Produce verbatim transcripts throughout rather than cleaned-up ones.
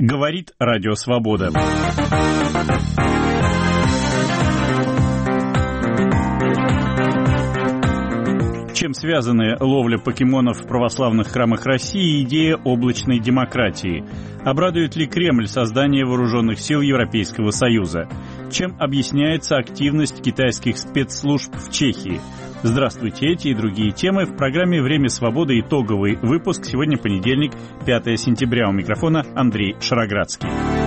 Говорит Радио Свобода. Чем связаны ловля покемонов в православных храмах России и идея облачной демократии? Обрадует ли Кремль создание вооруженных сил Европейского Союза? Чем объясняется активность китайских спецслужб в Чехии? Здравствуйте, эти и другие темы в программе «Время свободы». Итоговый выпуск. Сегодня понедельник, пятое сентября. У микрофона Андрей Шароградский.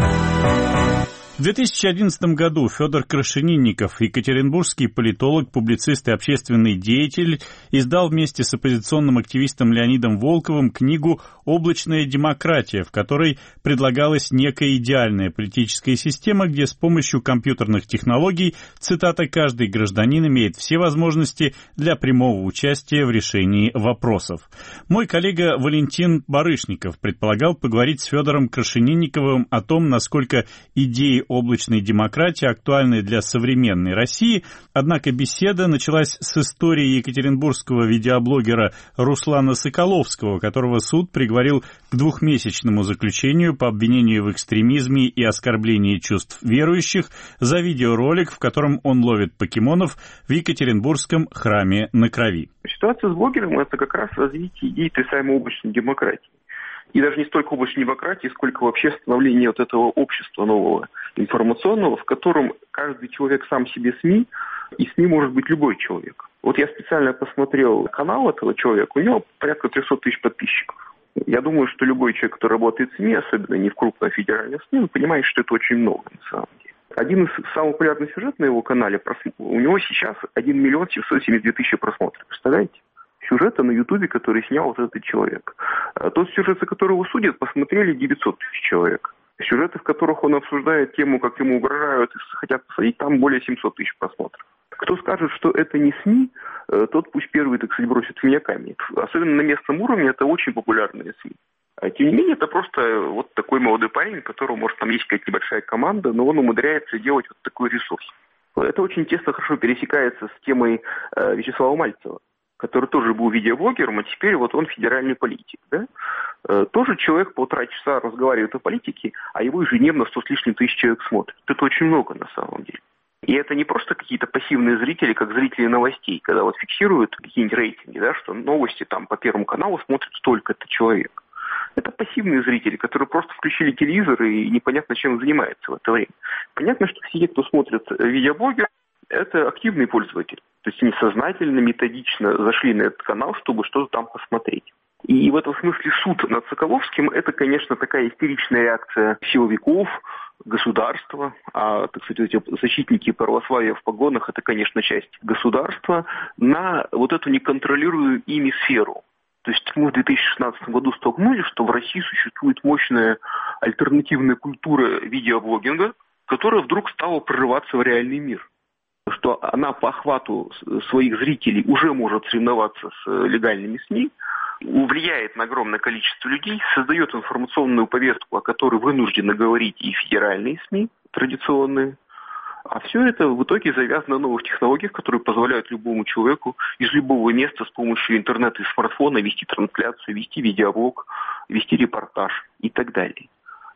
В две тысячи одиннадцатом году Федор Крашенинников, екатеринбургский политолог, публицист и общественный деятель, издал вместе с оппозиционным активистом Леонидом Волковым книгу «Облачная демократия», в которой предлагалась некая идеальная политическая система, где с помощью компьютерных технологий, цитата, «каждый гражданин имеет все возможности для прямого участия в решении вопросов». Мой коллега Валентин Барышников предполагал поговорить с Федором Крашенинниковым о том, насколько идеи облачной демократии актуальны для современной России, однако беседа началась с истории екатеринбургского видеоблогера Руслана Соколовского, которого суд приговорил к двухмесячному заключению по обвинению в экстремизме и оскорблении чувств верующих за видеоролик, в котором он ловит покемонов в Екатеринбургском храме на Крови. Ситуация с блогером – это как раз развитие идей той самой облачной демократии. И даже не столько облачной демократии, сколько вообще становление вот этого общества нового информационного, в котором каждый человек сам себе СМИ, и СМИ может быть любой человек. Вот я специально посмотрел канал этого человека, у него порядка триста тысяч подписчиков. Я думаю, что любой человек, который работает в СМИ, особенно не в крупной федеральной СМИ, он понимает, что это очень много на самом деле. Один из самых популярных сюжетов на его канале, у него сейчас один миллион семьсот семьдесят две тысячи просмотров. Представляете? Сюжета на Ютубе, который снял вот этот человек. Тот сюжет, за который его судят, посмотрели девятьсот тысяч человек. Сюжеты, в которых он обсуждает тему, как ему угрожают и хотят посадить, там более семьсот тысяч просмотров. Кто скажет, что это не СМИ, тот пусть первый, так сказать, бросит в меня камень. Особенно на местном уровне это очень популярные СМИ. А тем не менее, это просто вот такой молодой парень, у которого, может, там есть какая-то небольшая команда, но он умудряется делать вот такой ресурс. Это очень тесно, хорошо пересекается с темой э, Вячеслава Мальцева, который тоже был видеоблогером, а теперь вот он федеральный политик, да? Э, тоже человек полтора часа разговаривает о политике, а его ежедневно сто с лишним тысяч человек смотрят. Это очень много на самом деле. И это не просто какие-то пассивные зрители, как зрители новостей, когда вот фиксируют какие-нибудь рейтинги, да, что новости там по Первому каналу смотрит столько-то человек. Это пассивные зрители, которые просто включили телевизор и непонятно чем занимаются в это время. Понятно, что все те, кто смотрит видеоблогер, это активные пользователи. То есть они сознательно, методично зашли на этот канал, чтобы что-то там посмотреть. И в этом смысле суд над Соколовским – это, конечно, такая истеричная реакция силовиков, государства. А, так сказать, эти защитники православия в погонах – это, конечно, часть государства на вот эту неконтролируемую ими сферу. То есть мы в две тысячи шестнадцатом году столкнулись, что в России существует мощная альтернативная культура видеоблогинга, которая вдруг стала прорываться в реальный мир. Что она по охвату своих зрителей уже может соревноваться с легальными СМИ, влияет на огромное количество людей, создает информационную повестку, о которой вынуждены говорить и федеральные СМИ традиционные. А все это в итоге завязано на новых технологиях, которые позволяют любому человеку из любого места с помощью интернета и смартфона вести трансляцию, вести видеоблог, вести репортаж и так далее.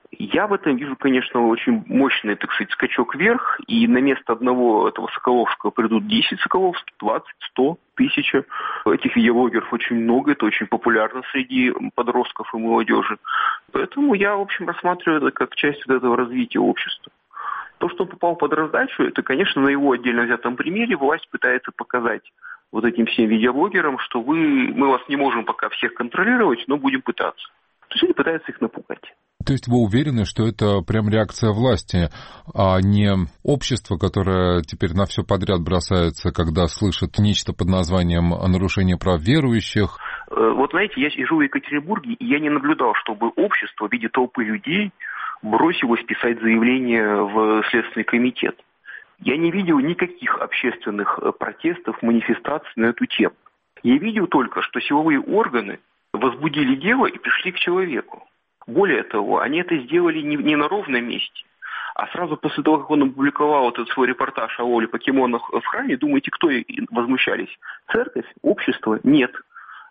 Я в этом вижу, конечно, очень мощный, так сказать, скачок вверх, и на место одного этого Соколовского придут десять Соколовских, двадцать, сто, тысяча. Этих видеоблогеров очень много, это очень популярно среди подростков и молодежи. Поэтому я, в общем, рассматриваю это как часть вот этого развития общества. То, что он попал под раздачу, это, конечно, на его отдельно взятом примере власть пытается показать вот этим всем видеоблогерам, что вы, мы вас не можем пока всех контролировать, но будем пытаться. То есть они пытаются их напугать. То есть вы уверены, что это прям реакция власти, а не общество, которое теперь на все подряд бросается, когда слышит нечто под названием нарушение прав верующих? Вот знаете, я живу в Екатеринбурге, и я не наблюдал, чтобы общество в виде толпы людей бросилось писать заявление в Следственный комитет. Я не видел никаких общественных протестов, манифестаций на эту тему. Я видел только, что силовые органы возбудили дело и пришли к человеку. Более того, они это сделали не, не на ровном месте, а сразу после того, как он опубликовал этот свой репортаж о ловле покемонов в храме, думаете, кто возмущались? Церковь? Общество? Нет.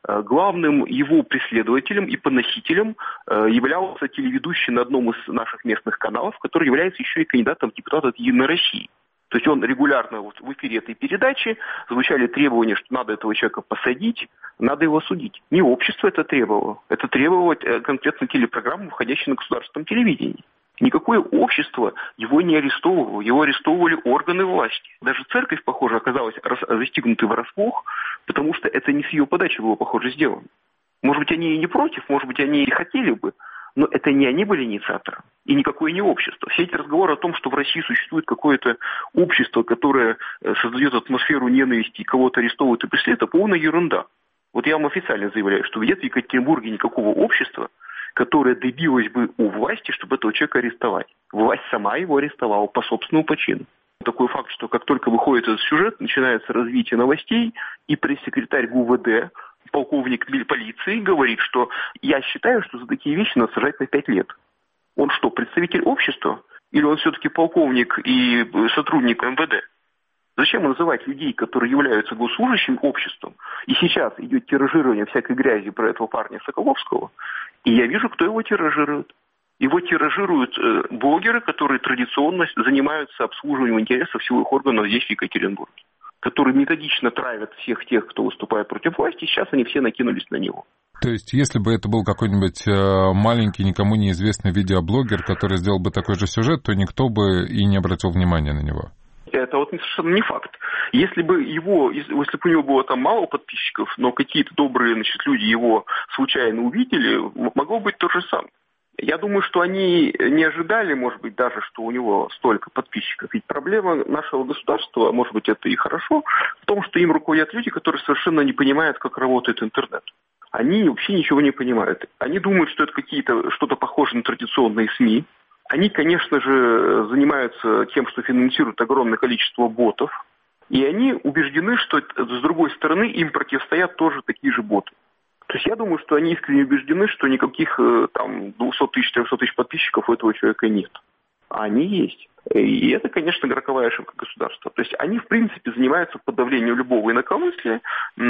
Главным его преследователем и поносителем являлся телеведущий на одном из наших местных каналов, который является еще и кандидатом в депутаты от «Единой России». То есть он регулярно вот в эфире этой передачи звучали требования, что надо этого человека посадить, надо его судить. Не общество это требовало, это требовало конкретно телепрограммы, входящей на государственном телевидении. Никакое общество его не арестовывало, его арестовывали органы власти. Даже церковь, похоже, оказалась застигнутой врасплох, потому что это не с ее подачи было, похоже, сделано. Может быть, они и не против, может быть, они и хотели бы, но это не они были инициатором, и никакое не общество. Все эти разговоры о том, что в России существует какое-то общество, которое создает атмосферу ненависти и кого-то арестовывает и преследует, это полная ерунда. Вот я вам официально заявляю, что нет в Екатеринбурге никакого общества, которое добилось бы у власти, чтобы этого человека арестовать. Власть сама его арестовала по собственному почину. Такой факт, что как только выходит этот сюжет, начинается развитие новостей, и пресс-секретарь ГУВД, полковник полиции, говорит, что я считаю, что за такие вещи надо сажать на пять лет. Он что, представитель общества? Или он все-таки полковник и сотрудник эм вэ дэ? Зачем называть людей, которые являются госслужащим, обществом? И сейчас идет тиражирование всякой грязи про этого парня Соколовского, и я вижу, кто его тиражирует. Его тиражируют э, блогеры, которые традиционно занимаются обслуживанием интересов силовых органов здесь, в Екатеринбурге, которые методично травят всех тех, кто выступает против власти, и сейчас они все накинулись на него. То есть, если бы это был какой-нибудь маленький, никому неизвестный видеоблогер, который сделал бы такой же сюжет, то никто бы и не обратил внимания на него. Это вот совершенно не факт. Если бы его, если бы у него было там мало подписчиков, но какие-то добрые, значит, люди его случайно увидели, могло быть то же самое. Я думаю, что они не ожидали, может быть, даже, что у него столько подписчиков. Ведь проблема нашего государства, может быть, это и хорошо, в том, что им руководят люди, которые совершенно не понимают, как работает интернет. Они вообще ничего не понимают. Они думают, что это какие-то, что-то похоже на традиционные СМИ. Они, конечно же, занимаются тем, что финансируют огромное количество ботов. И они убеждены, что с другой стороны им противостоят тоже такие же боты. То есть я думаю, что они искренне убеждены, что никаких там двести тысяч, триста тысяч подписчиков у этого человека нет. А они есть. И это, конечно, роковая ошибка государства. То есть они, в принципе, занимаются подавлением любого инакомыслия.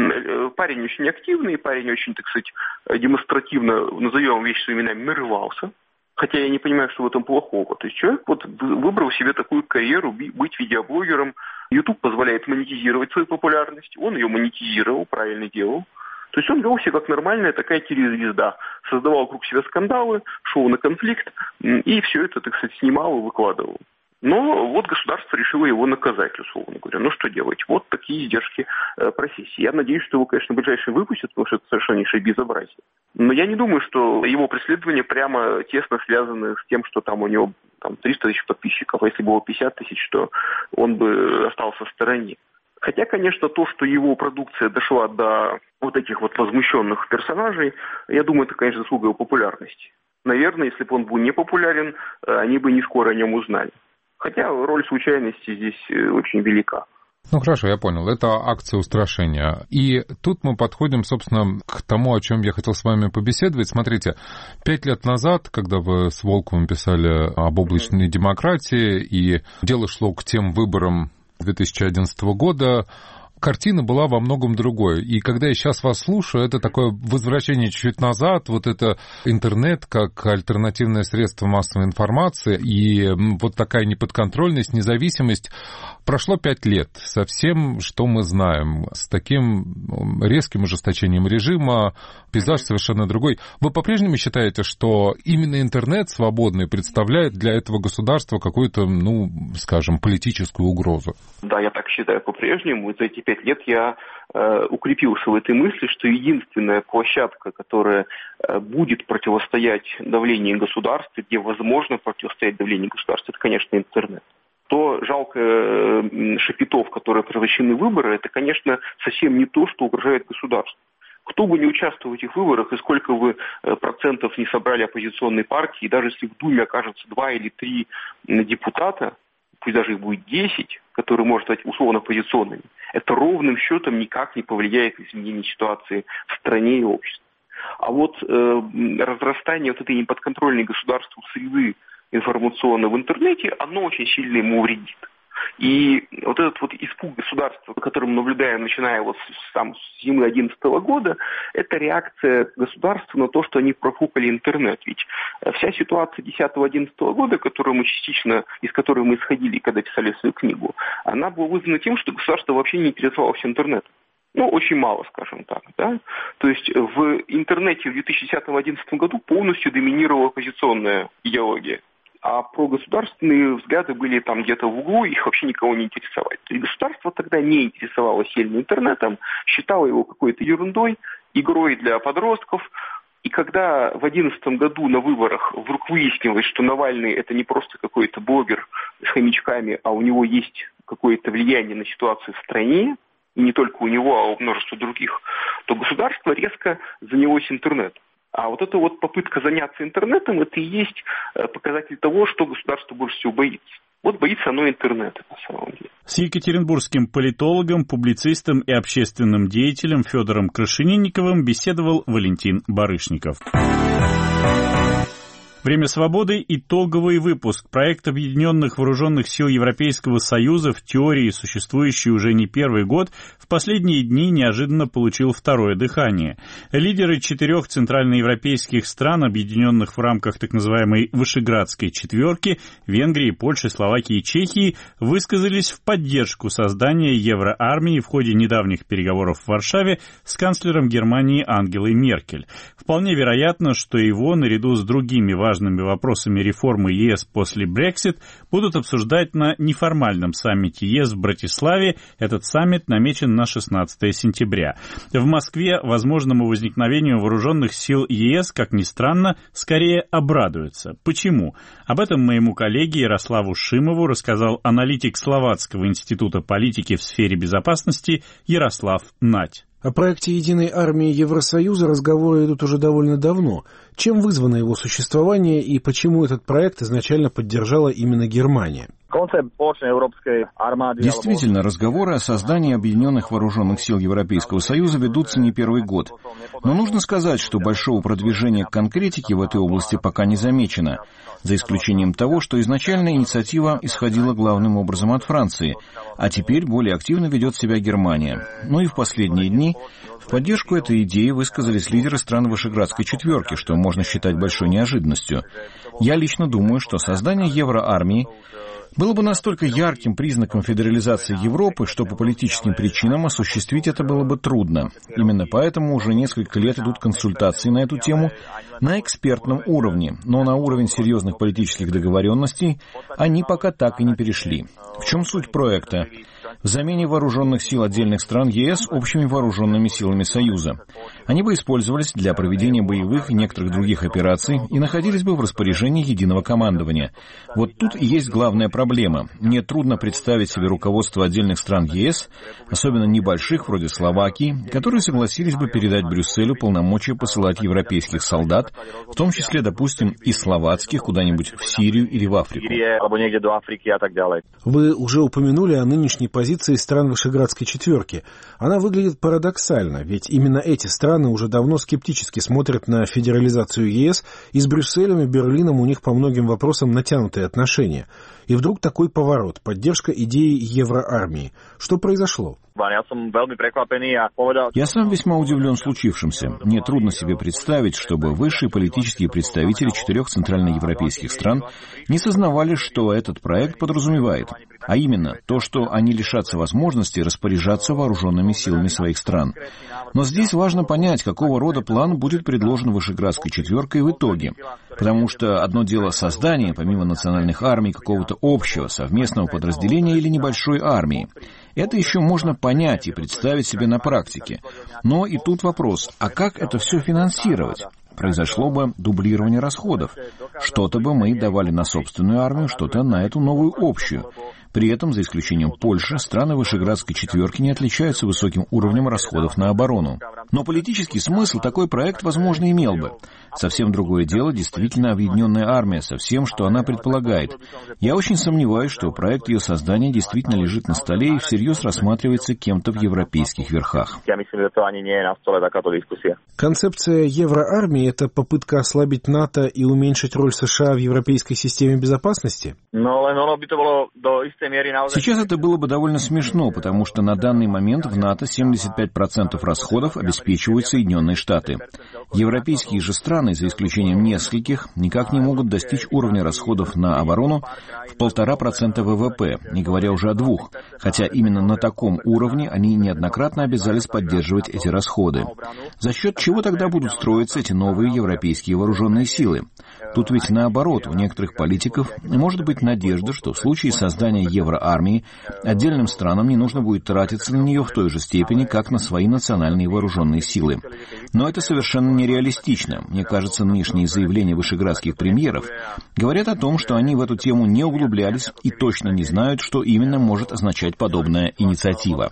Парень очень активный, парень очень, так сказать, демонстративно, назовем вещи своими именами, нарывался. Хотя я не понимаю, что в этом плохого. То есть человек вот выбрал себе такую карьеру, быть видеоблогером. YouTube позволяет монетизировать свою популярность. Он ее монетизировал, правильно делал. То есть он вел себя как нормальная такая телезвезда. Создавал вокруг себя скандалы, шел на конфликт и все это, так сказать, снимал и выкладывал. Но вот государство решило его наказать, условно говоря. Ну что делать? Вот такие издержки э, профессии. Я надеюсь, что его, конечно, в ближайшее выпустят, потому что это совершеннейшее безобразие. Но я не думаю, что его преследования прямо тесно связаны с тем, что там у него там, триста тысяч подписчиков, а если бы было пятьдесят тысяч, то он бы остался в стороне. Хотя, конечно, то, что его продукция дошла до вот таких вот возмущенных персонажей, я думаю, это, конечно, заслуга его популярности. Наверное, если бы он был не популярен, они бы не скоро о нем узнали. Хотя роль случайности здесь очень велика. Ну хорошо, я понял. Это акция устрашения. И тут мы подходим, собственно, к тому, о чем я хотел с вами побеседовать. Смотрите, пять лет назад, когда вы с Волковым писали об облачной mm-hmm. демократии, и дело шло к тем выборам две тысячи одиннадцатого года, картина была во многом другой. И когда я сейчас вас слушаю, это такое возвращение чуть-чуть назад, вот это интернет как альтернативное средство массовой информации и вот такая неподконтрольность, независимость. Прошло пять лет со всем, что мы знаем, с таким резким ужесточением режима, пейзаж совершенно другой. Вы по-прежнему считаете, что именно интернет свободный представляет для этого государства какую-то, ну, скажем, политическую угрозу? Да, я так считаю по-прежнему. За эти пять лет я э, укрепился в этой мысли, что единственная площадка, которая э, будет противостоять давлению государства, где возможно противостоять давлению государства, это, конечно, интернет. То жалко шапитов, которые превращены в выборы, это, конечно, совсем не то, что угрожает государству. Кто бы не участвовал в этих выборах, и сколько бы процентов не собрали оппозиционные партии, и даже если в Думе окажется два или три депутата, пусть даже их будет десять, которые могут стать условно оппозиционными, это ровным счетом никак не повлияет на изменение ситуации в стране и обществе. А вот э, разрастание вот этой неподконтрольной государству среды информационно в интернете, оно очень сильно ему вредит. И вот этот вот испуг государства, который мы наблюдаем, начиная вот с, сам, с зимы две тысячи одиннадцатого года, это реакция государства на то, что они профукали интернет. Ведь вся ситуация две тысячи десятого-одиннадцатого года, которую мы частично, из которой мы исходили, когда писали свою книгу, она была вызвана тем, что государство вообще не интересовалось интернетом. Ну, очень мало, скажем так, да. То есть в интернете в две тысячи десятом-две тысячи одиннадцатом году полностью доминировала оппозиционная идеология. А прогосударственные взгляды были там где-то в углу, их вообще никого не интересовали. То есть государство тогда не интересовалось сильно интернетом, считало его какой-то ерундой, игрой для подростков. И когда в две тысячи одиннадцатом году на выборах вдруг выяснилось, что Навальный это не просто какой-то блогер с хомячками, а у него есть какое-то влияние на ситуацию в стране, и не только у него, а у множества других, то государство резко занялось интернетом. А вот эта вот попытка заняться интернетом, это и есть показатель того, что государство больше всего боится. Вот боится оно интернета, на самом деле. С екатеринбургским политологом, публицистом и общественным деятелем Федором Крашенинниковым беседовал Валентин Барышников. «Время свободы» — итоговый выпуск. Проект Объединенных Вооруженных Сил Европейского Союза, в теории существующий уже не первый год, в последние дни неожиданно получил второе дыхание. Лидеры четырех центральноевропейских стран, объединенных в рамках так называемой Вышеградской четверки, Венгрии, Польши, Словакии и Чехии, высказались в поддержку создания Евроармии в ходе недавних переговоров в Варшаве с канцлером Германии Ангелой Меркель. Вполне вероятно, что его, наряду с другими важными важными вопросами реформы ЕС после Брексит будут обсуждать на неформальном саммите ЕС в Братиславе. Этот саммит намечен на шестнадцатое сентября. В Москве возможному возникновению вооруженных сил ЕС, как ни странно, скорее обрадуются. Почему? Об этом моему коллеге Ярославу Шимову рассказал аналитик Словацкого института политики в сфере безопасности Ярослав Нать. О проекте единой армии Евросоюза разговоры идут уже довольно давно. Чем вызвано его существование и почему этот проект изначально поддержала именно Германия? Действительно, разговоры о создании Объединенных Вооруженных Сил Европейского Союза ведутся не первый год. Но нужно сказать, что большого продвижения к конкретике в этой области пока не замечено, за исключением того, что изначально инициатива исходила главным образом от Франции, а теперь более активно ведет себя Германия. Ну и в последние дни в поддержку этой идеи высказались лидеры стран Вышеградской четверки, что можно считать большой неожиданностью. Я лично думаю, что создание Евроармии было бы настолько ярким признаком федерализации Европы, что по политическим причинам осуществить это было бы трудно. Именно поэтому уже несколько лет идут консультации на эту тему на экспертном уровне, но на уровень серьезных политических договоренностей они пока так и не перешли. В чем суть проекта? В замене вооруженных сил отдельных стран ЕС общими вооруженными силами Союза. Они бы использовались для проведения боевых и некоторых других операций и находились бы в распоряжении единого командования. Вот тут и есть главная проблема. Мне трудно представить себе руководство отдельных стран ЕС, особенно небольших, вроде Словакии, которые согласились бы передать Брюсселю полномочия посылать европейских солдат, в том числе, допустим, и словацких, куда-нибудь в Сирию или в Африку. Вы уже упомянули о нынешней позиции стран Вышеградской четверки. Она выглядит парадоксально, ведь именно эти страны уже давно скептически смотрят на федерализацию ЕС, и с Брюсселем и Берлином у них по многим вопросам натянутые отношения. И вдруг такой поворот, поддержка идеи Евроармии. Что произошло? Я сам весьма удивлен случившимся. Мне трудно себе представить, чтобы высшие политические представители четырех центральноевропейских стран не сознавали, что этот проект подразумевает. А именно, то, что они лишатся возможности распоряжаться вооруженными силами своих стран. Но здесь важно понять, какого рода план будет предложен Вышеградской четверкой в итоге. Потому что одно дело создание, помимо национальных армий, какого-то общего, совместного подразделения или небольшой армии. Это еще можно понять и представить себе на практике. Но и тут вопрос, а как это все финансировать? Произошло бы дублирование расходов. Что-то бы мы давали на собственную армию, что-то на эту новую общую. При этом, за исключением Польши, страны Вышеградской четверки не отличаются высоким уровнем расходов на оборону. Но политический смысл такой проект, возможно, имел бы. Совсем другое дело действительно объединенная армия со всем, что она предполагает. Я очень сомневаюсь, что проект ее создания действительно лежит на столе и всерьез рассматривается кем-то в европейских верхах. Концепция Евроармии — это попытка ослабить НАТО и уменьшить роль США в европейской системе безопасности? Сейчас это было бы довольно смешно, потому что на данный момент в НАТО семьдесят пять процентов расходов обеспечивают Соединенные Штаты. Европейские же страны, за исключением нескольких, никак не могут достичь уровня расходов на оборону в полтора процента ВВП, не говоря уже о двух, хотя именно на таком уровне они неоднократно обязались поддерживать эти расходы. За счет чего тогда будут строиться эти новые европейские вооруженные силы? Тут ведь наоборот, у некоторых политиков может быть надежда, что в случае создания евроармии отдельным странам не нужно будет тратиться на нее в той же степени, как на свои национальные вооруженные силы. Но это совершенно нереалистично. Мне кажется, нынешние заявления вышеградских премьеров говорят о том, что они в эту тему не углублялись и точно не знают, что именно может означать подобная инициатива.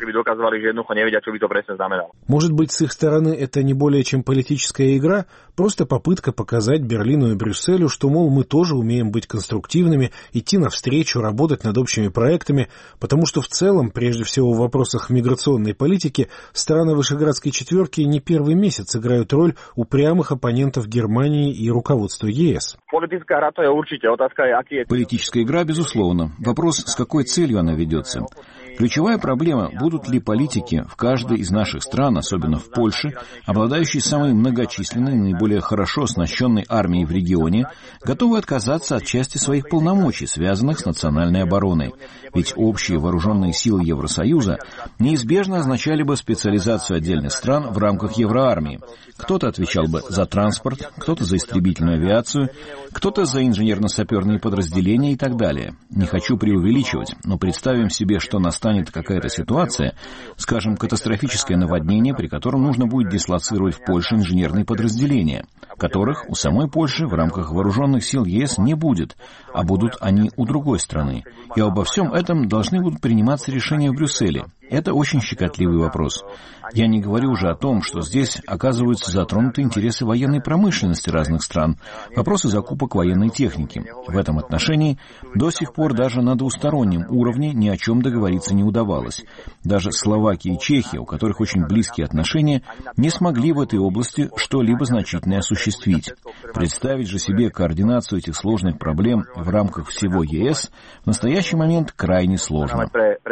Может быть, с их стороны это не более чем политическая игра, просто попытка показать Берлину и Брюсселю, что, мол, мы тоже умеем быть конструктивными, идти навстречу, работать над общими проектами, потому что в целом, прежде всего в вопросах миграционной политики, страны Вышеградской четверки не первый месяц играют роль упрямых оппонентов Германии и руководства ЕС. Политическая игра, безусловно. Вопрос, с какой целью она ведется. Ключевая проблема, будут ли политики в каждой из наших стран, особенно в Польше, обладающие самой многочисленной, наиболее хорошо оснащенной армией в регионе, готовы отказаться от части своих полномочий, связанных с национальной обороной. Ведь общие вооруженные силы Евросоюза неизбежно означали бы специализацию отдельных стран в рамках евроармии. Кто-то отвечал бы за транспорт, кто-то за истребительную авиацию, кто-то за инженерно-саперные подразделения и так далее. Не хочу преувеличивать, но представим себе, что настанет какая-то ситуация, скажем, катастрофическое наводнение, при котором нужно будет дислоцировать в Польше инженерные подразделения, которых у самой Польши в рамках вооруженных сил ЕС не будет, а будут они у другой страны. И обо всем этом должны будут приниматься решения в Брюсселе. Это очень щекотливый вопрос. Я не говорю уже о том, что здесь оказываются затронуты интересы военной промышленности разных стран, вопросы закупок военной техники. В этом отношении до сих пор даже на двустороннем уровне ни о чем договориться не удавалось. Даже Словакия и Чехия, у которых очень близкие отношения, не смогли в этой области что-либо значительное осуществить. Представить же себе координацию этих сложных проблем в рамках всего ЕС в настоящий момент крайне сложно.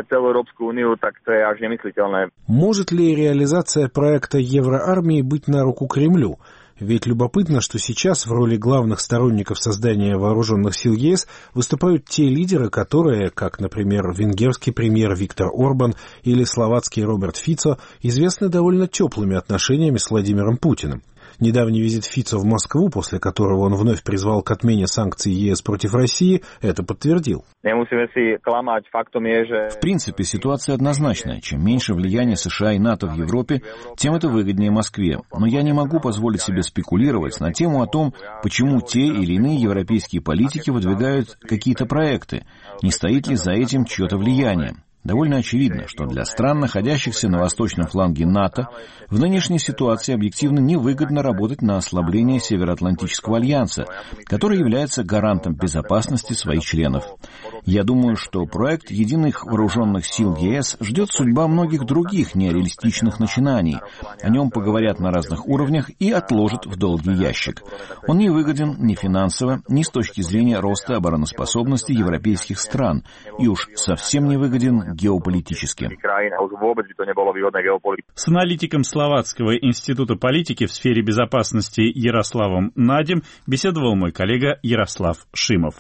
Может ли реализация проекта евроармии быть на руку Кремлю? Ведь любопытно, что сейчас в роли главных сторонников создания вооруженных сил ЕС выступают те лидеры, которые, как, например, венгерский премьер Виктор Орбан или словацкий Роберт Фицо, известны довольно теплыми отношениями с Владимиром Путиным. Недавний визит Фицо в Москву, после которого он вновь призвал к отмене санкций ЕС против России, это подтвердил. В принципе, ситуация однозначная. Чем меньше влияния США и НАТО в Европе, тем это выгоднее Москве. Но я не могу позволить себе спекулировать на тему о том, почему те или иные европейские политики выдвигают какие-то проекты, не стоит ли за этим чье-то влияние. Довольно очевидно, что для стран, находящихся на восточном фланге НАТО, в нынешней ситуации объективно невыгодно работать на ослабление Североатлантического альянса, который является гарантом безопасности своих членов. Я думаю, что проект единых вооруженных сил ЕС ждет судьба многих других нереалистичных начинаний. О нем поговорят на разных уровнях и отложат в долгий ящик. Он не выгоден ни финансово, ни с точки зрения роста обороноспособности европейских стран, и уж совсем не выгоден геополитически. С аналитиком Словацкого института политики в сфере безопасности Ярославом Надем беседовал мой коллега Ярослав Шимов.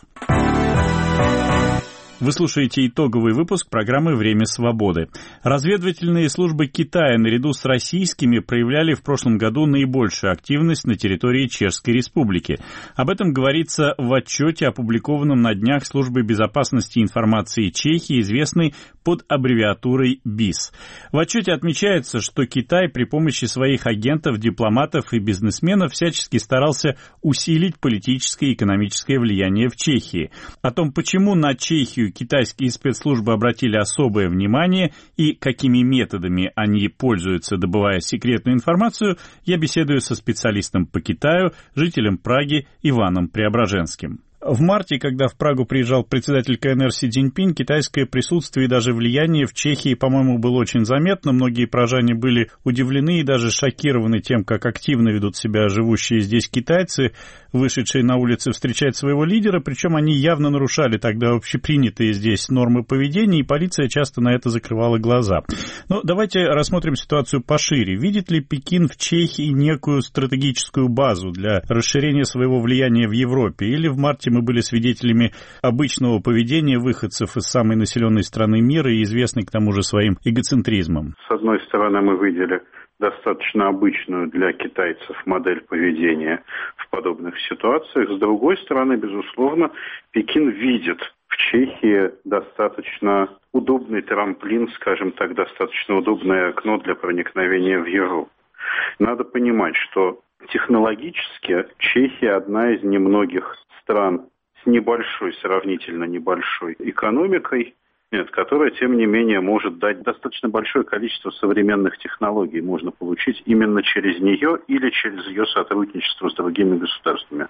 Вы слушаете итоговый выпуск программы «Время свободы». Разведывательные службы Китая наряду с российскими проявляли в прошлом году наибольшую активность на территории Чешской Республики. Об этом говорится в отчете, опубликованном на днях Службой безопасности информации Чехии, известной под аббревиатурой БИС. В отчете отмечается, что Китай при помощи своих агентов, дипломатов и бизнесменов всячески старался усилить политическое и экономическое влияние в Чехии. О том, почему на Чехию китайские спецслужбы обратили особое внимание и какими методами они пользуются, добывая секретную информацию, я беседую со специалистом по Китаю, жителем Праги Иваном Преображенским. В марте, когда в Прагу приезжал председатель КНР Си Цзиньпин, китайское присутствие и даже влияние в Чехии, по-моему, было очень заметно. Многие прожане были удивлены и даже шокированы тем, как активно ведут себя живущие здесь китайцы, вышедшие на улицы встречать своего лидера, причем они явно нарушали тогда общепринятые здесь нормы поведения, и полиция часто на это закрывала глаза. Но давайте рассмотрим ситуацию пошире. Видит ли Пекин в Чехии некую стратегическую базу для расширения своего влияния в Европе? Или в марте мы были свидетелями обычного поведения выходцев из самой населенной страны мира и известной к тому же своим эгоцентризмом? С одной стороны, мы видели достаточно обычную для китайцев модель поведения в подобных ситуациях. С другой стороны, безусловно, Пекин видит в Чехии достаточно удобный трамплин, скажем так, достаточно удобное окно для проникновения в Европу. Надо понимать, что технологически Чехия одна из немногих стран с небольшой, сравнительно небольшой экономикой, нет, которая, тем не менее, может дать достаточно большое количество современных технологий. Можно получить именно через нее или через ее сотрудничество с другими государствами.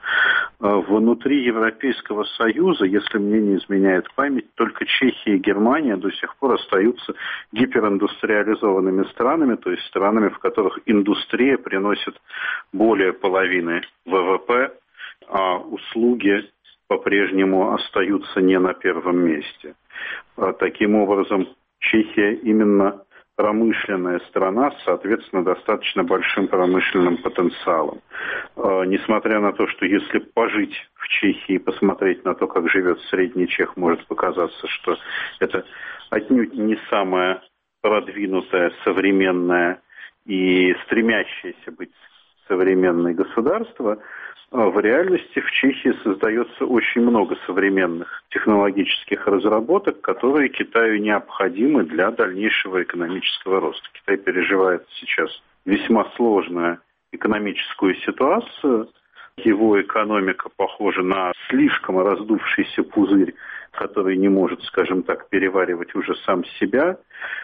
Внутри Европейского Союза, если мне не изменяет память, только Чехия и Германия до сих пор остаются гипериндустриализованными странами, то есть странами, в которых индустрия приносит более половины ВВП, а услуги по-прежнему остаются не на первом месте. Таким образом, Чехия именно промышленная страна с, соответственно, достаточно большим промышленным потенциалом. Несмотря на то, что если пожить в Чехии и посмотреть на то, как живет средний чех, может показаться, что это отнюдь не самое продвинутое, современное и стремящееся быть современное государство, в реальности в Чехии создается очень много современных технологических разработок, которые Китаю необходимы для дальнейшего экономического роста. Китай переживает сейчас весьма сложную экономическую ситуацию. Его экономика похожа на слишком раздувшийся пузырь, который не может, скажем так, переваривать уже сам себя.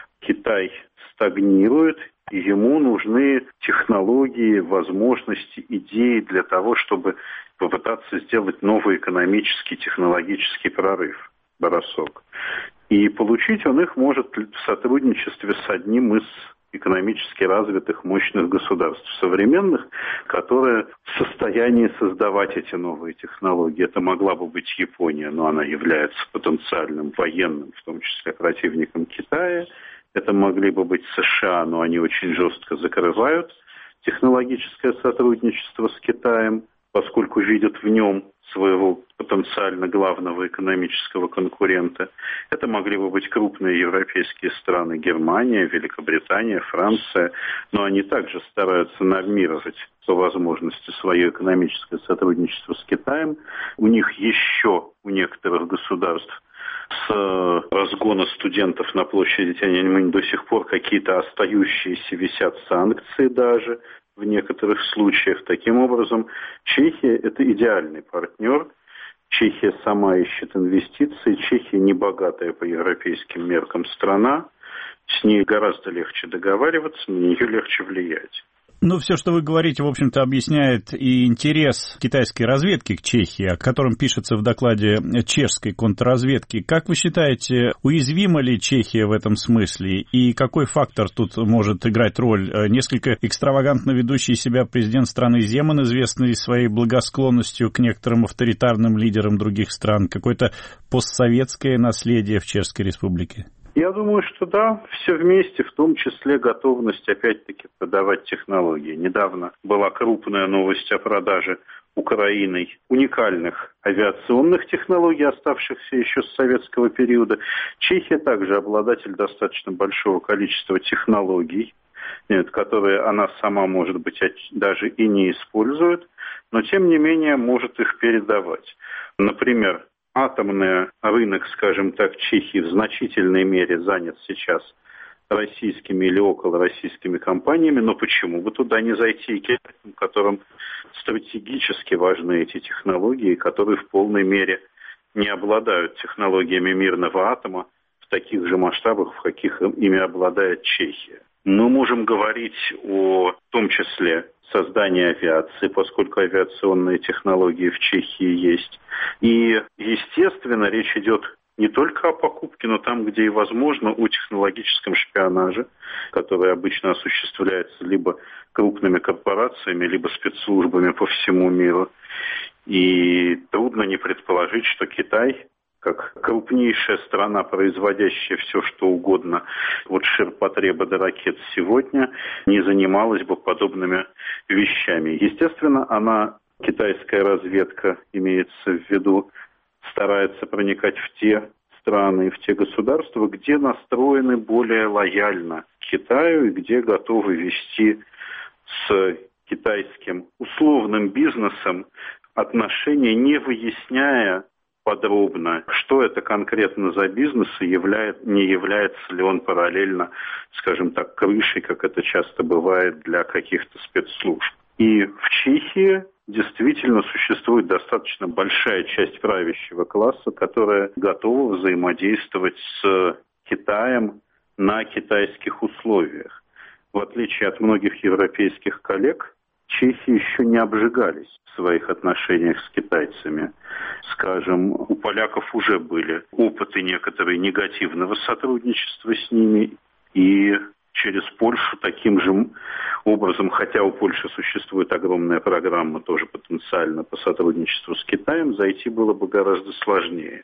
Китай стагнирует, и ему нужны технологии, возможности, идеи для того, чтобы попытаться сделать новый экономический, технологический прорыв, бросок. И получить он их может в сотрудничестве с одним из экономически развитых, мощных государств современных, которые в состоянии создавать эти новые технологии. Это могла бы быть Япония, но она является потенциальным военным, в том числе противником Китая. Это могли бы быть США, но они очень жестко закрывают технологическое сотрудничество с Китаем, поскольку видят в нем своего потенциально главного экономического конкурента. Это могли бы быть крупные европейские страны, Германия, Великобритания, Франция, но они также стараются нормировать по возможности свое экономическое сотрудничество с Китаем. У них еще, у некоторых государств, с разгона студентов на площади Тяньаньмэнь до сих пор какие-то остающиеся висят санкции даже в некоторых случаях. Таким образом, Чехия – это идеальный партнер. Чехия сама ищет инвестиции. Чехия небогатая по европейским меркам страна. С ней гораздо легче договариваться, на нее легче влиять. Ну, все, что вы говорите, в общем-то, объясняет и интерес китайской разведки к Чехии, о котором пишется в докладе чешской контрразведки. Как вы считаете, уязвима ли Чехия в этом смысле? И какой фактор тут может играть роль? Несколько экстравагантно ведущий себя президент страны Земан, известный своей благосклонностью к некоторым авторитарным лидерам других стран, какое-то постсоветское наследие в Чешской Республике? Я думаю, что да, все вместе, в том числе готовность, опять-таки, продавать технологии. Недавно была крупная новость о продаже Украиной уникальных авиационных технологий, оставшихся еще с советского периода. Чехия также обладатель достаточно большого количества технологий, которые она сама, может быть, даже и не использует, но, тем не менее, может их передавать. Например, атомный рынок, скажем так, Чехии в значительной мере занят сейчас российскими или около российскими компаниями, но почему бы туда не зайти и китайцам, которым стратегически важны эти технологии, которые в полной мере не обладают технологиями мирного атома в таких же масштабах, в каких ими обладает Чехия. Мы можем говорить о, в том числе, создании авиации, поскольку авиационные технологии в Чехии есть. И, естественно, речь идет не только о покупке, но там, где и возможно, о технологическом шпионаже, который обычно осуществляется либо крупными корпорациями, либо спецслужбами по всему миру. И трудно не предположить, что Китай, как крупнейшая страна, производящая все, что угодно, вот ширпотреба до ракет сегодня, не занималась бы подобными вещами. Естественно, она, китайская разведка, имеется в виду, старается проникать в те страны, в те государства, где настроены более лояльно к Китаю и где готовы вести с китайским условным бизнесом отношения, не выясняя подробно, что это конкретно за бизнес и являет, не является ли он параллельно, скажем так, крышей, как это часто бывает для каких-то спецслужб. И в Чехии действительно существует достаточно большая часть правящего класса, которая готова взаимодействовать с Китаем на китайских условиях. В отличие от многих европейских коллег, чехи еще не обжигались в своих отношениях с китайцами. Скажем, у поляков уже были опыты некоторые негативного сотрудничества с ними, и через Польшу таким же образом, хотя у Польши существует огромная программа тоже потенциально по сотрудничеству с Китаем, зайти было бы гораздо сложнее.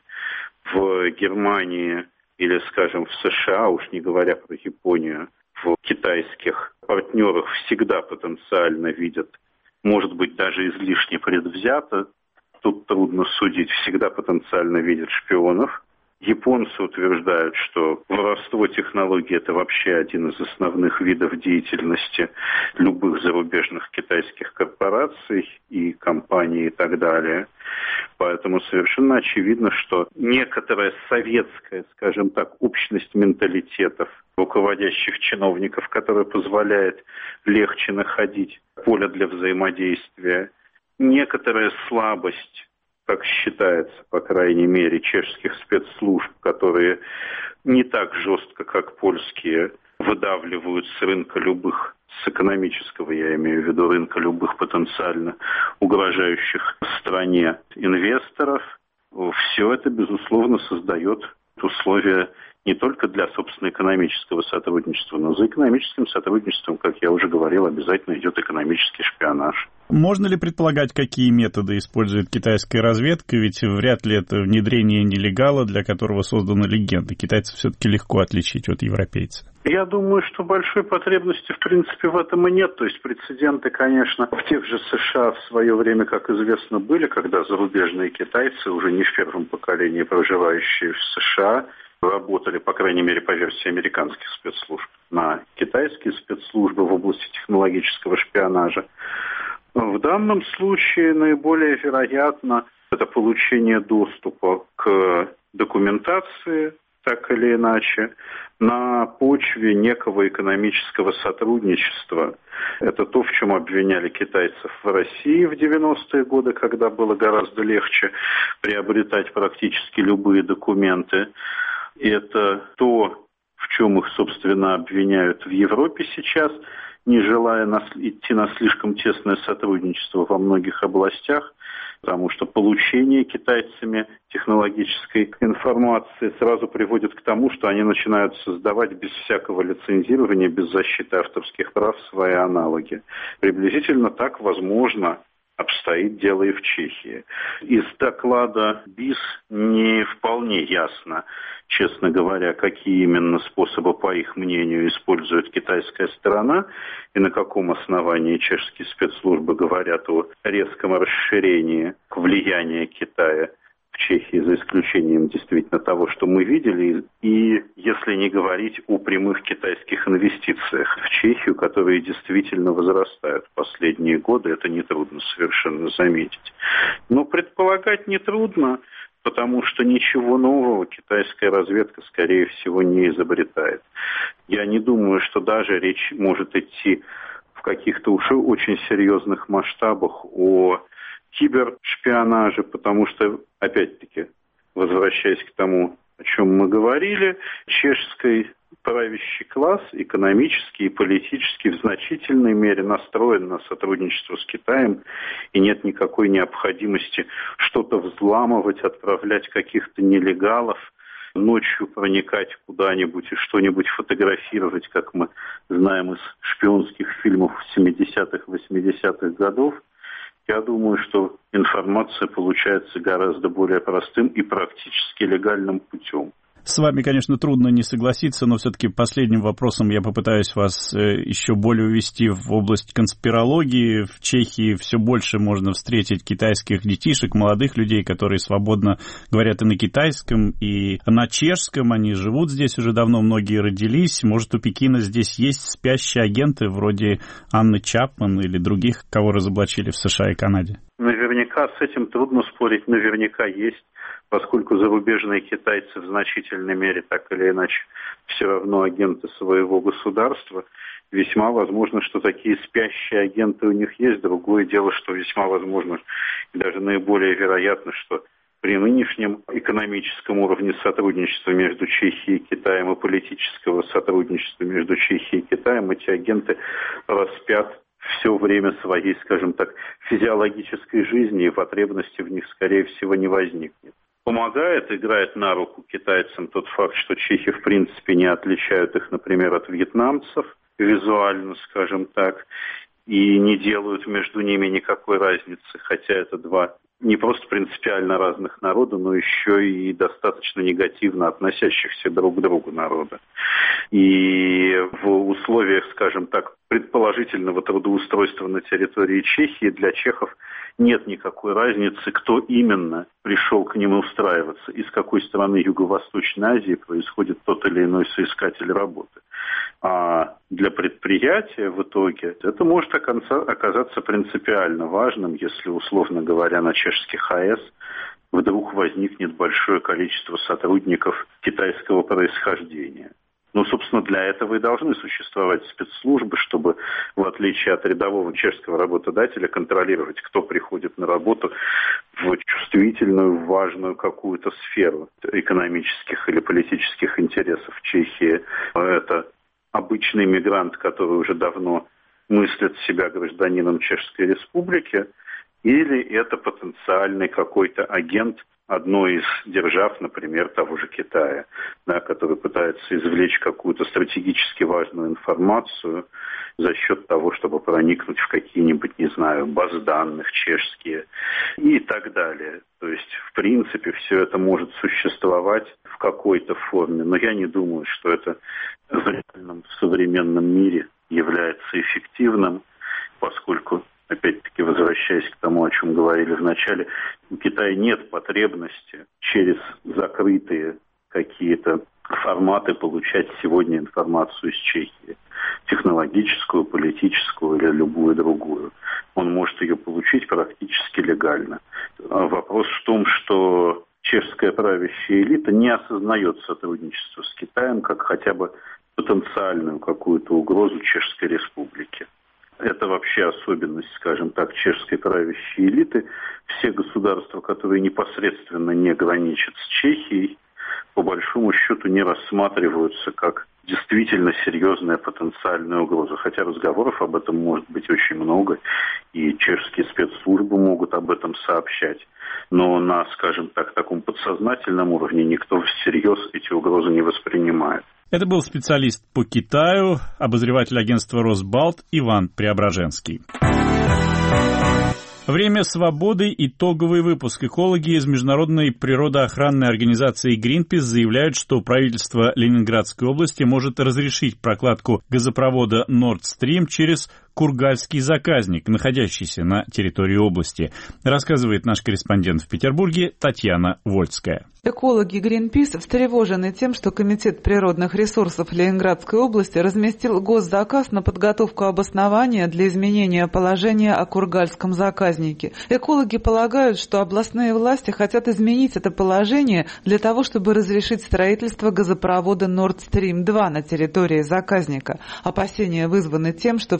В Германии или, скажем, в США, уж не говоря про Японию, в китайских партнерах всегда потенциально видят, может быть, даже излишне предвзято, тут трудно судить, всегда потенциально видят шпионов. Японцы утверждают, что воровство технологий – это вообще один из основных видов деятельности любых зарубежных китайских корпораций и компаний и так далее. Поэтому совершенно очевидно, что некоторая советская, скажем так, общность менталитетов руководящих чиновников, которая позволяет легче находить поле для взаимодействия, некоторая слабость, как считается, по крайней мере, чешских спецслужб, которые не так жестко, как польские, выдавливают с рынка любых, с экономического, я имею в виду, рынка любых потенциально угрожающих стране инвесторов. Все это, безусловно, создает условия не только для, собственно, экономического сотрудничества, но за экономическим сотрудничеством, как я уже говорил, обязательно идет экономический шпионаж. Можно ли предполагать, какие методы использует китайская разведка? Ведь вряд ли это внедрение нелегала, для которого создана легенда. Китайцев все-таки легко отличить от европейцев. Я думаю, что большой потребности, в принципе, в этом и нет. То есть прецеденты, конечно, в тех же США в свое время, как известно, были, когда зарубежные китайцы, уже не в первом поколении проживающие в США, работали, по крайней мере, по версии американских спецслужб, на китайские спецслужбы в области технологического шпионажа. В данном случае наиболее вероятно это получение доступа к документации, так или иначе, на почве некого экономического сотрудничества. Это то, в чем обвиняли китайцев в России в девяностые годы, когда было гораздо легче приобретать практически любые документы. Это то, в чем их, собственно, обвиняют в Европе сейчас, не желая идти на слишком тесное сотрудничество во многих областях, потому что получение китайцами технологической информации сразу приводит к тому, что они начинают создавать без всякого лицензирования, без защиты авторских прав свои аналоги. Приблизительно так, возможно, обстоит дело и в Чехии. Из доклада БИС не вполне ясно, честно говоря, какие именно способы, по их мнению, использует китайская сторона и на каком основании чешские спецслужбы говорят о резком расширении влияния Китая в Чехии, за исключением действительно того, что мы видели, и если не говорить о прямых китайских инвестициях в Чехию, которые действительно возрастают в последние годы, это нетрудно совершенно заметить. Но предполагать нетрудно, потому что ничего нового китайская разведка, скорее всего, не изобретает. Я не думаю, что даже речь может идти в каких-то уж очень серьезных масштабах о кибершпионаже, потому что, опять-таки, возвращаясь к тому, о чем мы говорили, чешской правящий класс экономически и политически в значительной мере настроен на сотрудничество с Китаем, и нет никакой необходимости что-то взламывать, отправлять каких-то нелегалов, ночью проникать куда-нибудь и что-нибудь фотографировать, как мы знаем из шпионских фильмов семидесятых, восьмидесятых годов. Я думаю, что информация получается гораздо более простым и практически легальным путем. С вами, конечно, трудно не согласиться, но все-таки последним вопросом я попытаюсь вас еще более увести в область конспирологии. В Чехии все больше можно встретить китайских детишек, молодых людей, которые свободно говорят и на китайском, и на чешском. Они живут здесь уже давно, многие родились. Может, у Пекина здесь есть спящие агенты вроде Анны Чапман или других, кого разоблачили в США и Канаде? Наверняка с этим трудно спорить, наверняка есть. Поскольку зарубежные китайцы в значительной мере, так или иначе, все равно агенты своего государства, весьма возможно, что такие спящие агенты у них есть. Другое дело, что весьма возможно, и даже наиболее вероятно, что при нынешнем экономическом уровне сотрудничества между Чехией и Китаем и политического сотрудничества между Чехией и Китаем эти агенты распят все время своей, скажем так, физиологической жизни, и потребности в них, скорее всего, не возникнет. Помогает, играет на руку китайцам тот факт, что чехи, в принципе, не отличают их, например, от вьетнамцев, визуально, скажем так, и не делают между ними никакой разницы, хотя это два не просто принципиально разных народа, но еще и достаточно негативно относящихся друг к другу народа. И в условиях, скажем так, предположительного трудоустройства на территории Чехии для чехов нет никакой разницы, кто именно пришел к ним устраиваться, из какой страны Юго-Восточной Азии происходит тот или иной соискатель работы. А для предприятия в итоге это может оказаться принципиально важным, если, условно говоря, на чешских АЭС вдруг возникнет большое количество сотрудников китайского происхождения. Ну, собственно, для этого и должны существовать спецслужбы, чтобы, в отличие от рядового чешского работодателя, контролировать, кто приходит на работу в чувствительную, важную какую-то сферу экономических или политических интересов Чехии. Это обычный мигрант, который уже давно мыслит себя гражданином Чешской Республики, или это потенциальный какой-то агент одной из держав, например, того же Китая, да, который пытается извлечь какую-то стратегически важную информацию за счет того, чтобы проникнуть в какие-нибудь, не знаю, базы данных чешские и так далее. То есть, в принципе, все это может существовать в какой-то форме, но я не думаю, что это в реальном, в современном мире является эффективным, поскольку, опять-таки, возвращаясь к тому, о чем говорили в начале, у Китая нет потребности через закрытые какие-то форматы получать сегодня информацию из Чехии. Технологическую, политическую или любую другую. Он может ее получить практически легально. Вопрос в том, что чешская правящая элита не осознает сотрудничество с Китаем как хотя бы потенциальную какую-то угрозу Чешской Республике. Это вообще особенность, скажем так, чешской правящей элиты. Все государства, которые непосредственно не граничат с Чехией, по большому счету не рассматриваются как действительно серьезная потенциальная угроза. Хотя разговоров об этом может быть очень много, и чешские спецслужбы могут об этом сообщать. Но на, скажем так, таком подсознательном уровне никто всерьез эти угрозы не воспринимает. Это был специалист по Китаю, обозреватель агентства «Росбалт» Иван Преображенский. Время свободы. Итоговый выпуск. Экологи из международной природоохранной организации Greenpeace заявляют, что правительство Ленинградской области может разрешить прокладку газопровода Nord Stream через Кургальский заказник, находящийся на территории области, рассказывает наш корреспондент в Петербурге Татьяна Вольская. Экологи Greenpeace встревожены тем, что Комитет природных ресурсов Ленинградской области разместил госзаказ на подготовку обоснования для изменения положения о Кургальском заказнике. Экологи полагают, что областные власти хотят изменить это положение для того, чтобы разрешить строительство газопровода Nord Stream два на территории заказника. Опасения вызваны тем, что в техническом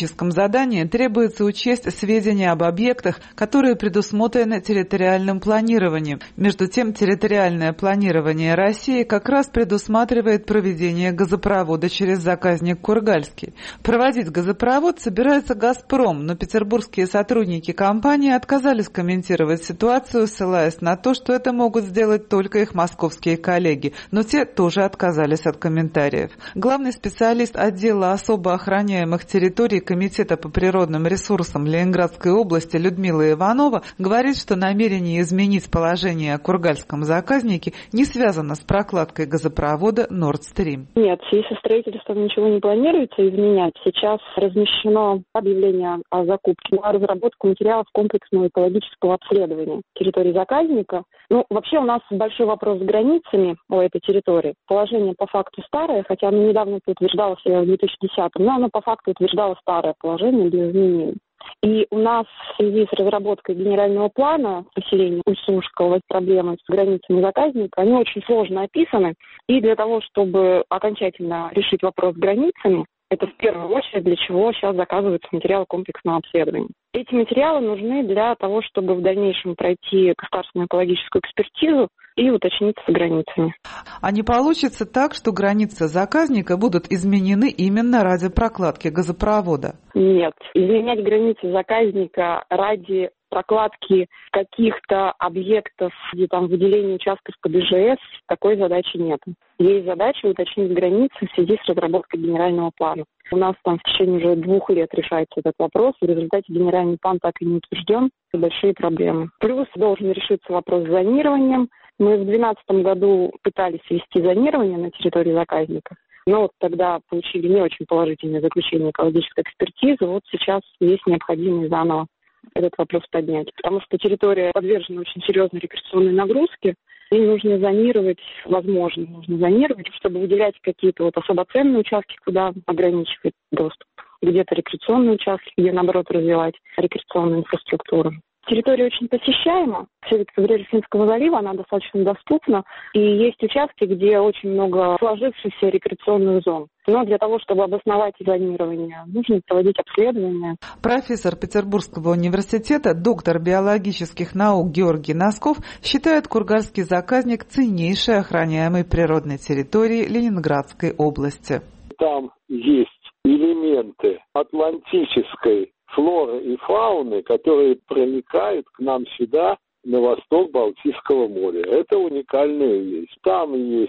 техническом задании требуется учесть сведения об объектах, которые предусмотрены территориальным планированием. Между тем, территориальное планирование России как раз предусматривает проведение газопровода через заказник Кургальский. Проводить газопровод собирается «Газпром», но петербургские сотрудники компании отказались комментировать ситуацию, ссылаясь на то, что это могут сделать только их московские коллеги, но те тоже отказались от комментариев. Главный специалист отдела особо охраняемых территорий Комитета по природным ресурсам Ленинградской области Людмила Иванова говорит, что намерение изменить положение о Кургальском заказнике не связано с прокладкой газопровода Nord Stream. Нет, в связи со строительством ничего не планируется изменять. Сейчас размещено объявление о закупке на разработку материалов комплексного экологического обследования территории заказника. Ну, вообще у нас большой вопрос с границами у этой территории. Положение по факту старое, хотя оно недавно утверждалось в две тысячи десятом, но оно по факту утверждало старое положение без изменений. И у нас в связи с разработкой генерального плана поселения Усть-Сушского проблемы с границами заказника, они очень сложно описаны. И для того, чтобы окончательно решить вопрос с границами, это в первую очередь, для чего сейчас заказываются материалы комплексного обследования. Эти материалы нужны для того, чтобы в дальнейшем пройти государственную экологическую экспертизу и уточниться с границами. А не получится так, что границы заказника будут изменены именно ради прокладки газопровода? Нет. Изменять границы заказника ради прокладки каких-то объектов, где там выделение участков под ИЖС, такой задачи нет. Есть задача уточнить границы в связи с разработкой генерального плана. У нас там в течение уже двух лет решается этот вопрос. В результате генеральный план так и не утвержден. Это большие проблемы. Плюс должен решиться вопрос с зонированием. Мы в две тысячи двенадцатом году пытались ввести зонирование на территории заказника. Но вот тогда получили не очень положительное заключение экологической экспертизы. Вот сейчас есть необходимость заново этот вопрос поднять. Потому что территория подвержена очень серьезной рекреационной нагрузке. И нужно зонировать, возможно, нужно зонировать, чтобы выделять какие-то вот особо ценные участки, куда ограничивать доступ. Где-то рекреационные участки, где, наоборот, развивать рекреационную инфраструктуру. Территория очень посещаема. Все-таки побережье Финского залива, она достаточно доступна. И есть участки, где очень много сложившихся рекреационных зон. Но для того, чтобы обосновать зонирование, нужно проводить обследования. Профессор Петербургского университета, доктор биологических наук Георгий Носков считает Кургальский заказник ценнейшей охраняемой природной территорией Ленинградской области. Там есть элементы атлантической флоры и фауны, которые проникают к нам сюда, на восток Балтийского моря. Это уникальная вещь. Там есть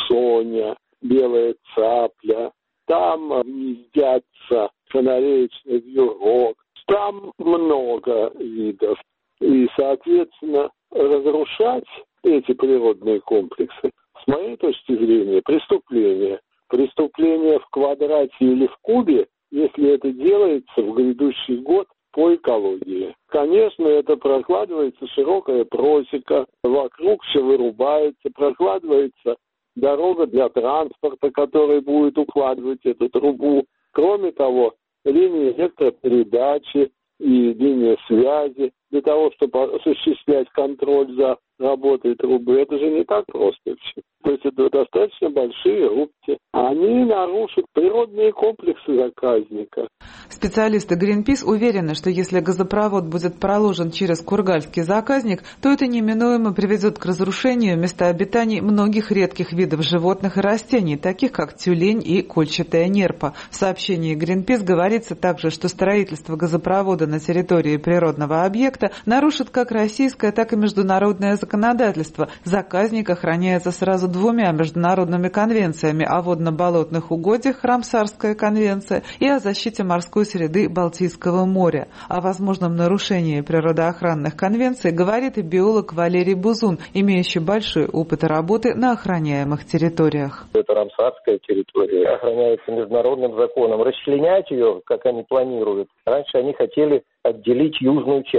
соня, белая цапля, там гнездятся канареечный вьюрок, там много видов. И, соответственно, разрушать эти природные комплексы, с моей точки зрения, преступление. Преступление в квадрате или в кубе, если это делается в грядущий год по экологии. Конечно, это прокладывается широкая просека, вокруг все вырубается, прокладывается дорога для транспорта, который будет укладывать эту трубу. Кроме того, линии электропередачи и линия связи для того, чтобы осуществлять контроль за работой трубы. Это же не так просто все. То есть это достаточно большие рубки. Они нарушат природные комплексы заказника. Специалисты Greenpeace уверены, что если газопровод будет проложен через Кургальский заказник, то это неминуемо приведет к разрушению места обитаний многих редких видов животных и растений, таких как тюлень и кольчатая нерпа. В сообщении Greenpeace говорится также, что строительство газопровода на территории природного объекта нарушит как российское, так и международное законодательство. Заказник охраняется сразу двумя международными конвенциями о водно-болотных угодьях, Рамсарская конвенция, и о защите морской среды Балтийского моря. О возможном нарушении природоохранных конвенций говорит и биолог Валерий Бузун, имеющий большой опыт работы на охраняемых территориях. Это Рамсарская территория, охраняется международным законом. Расчленять ее, как они планируют, раньше они хотели отделить южную часть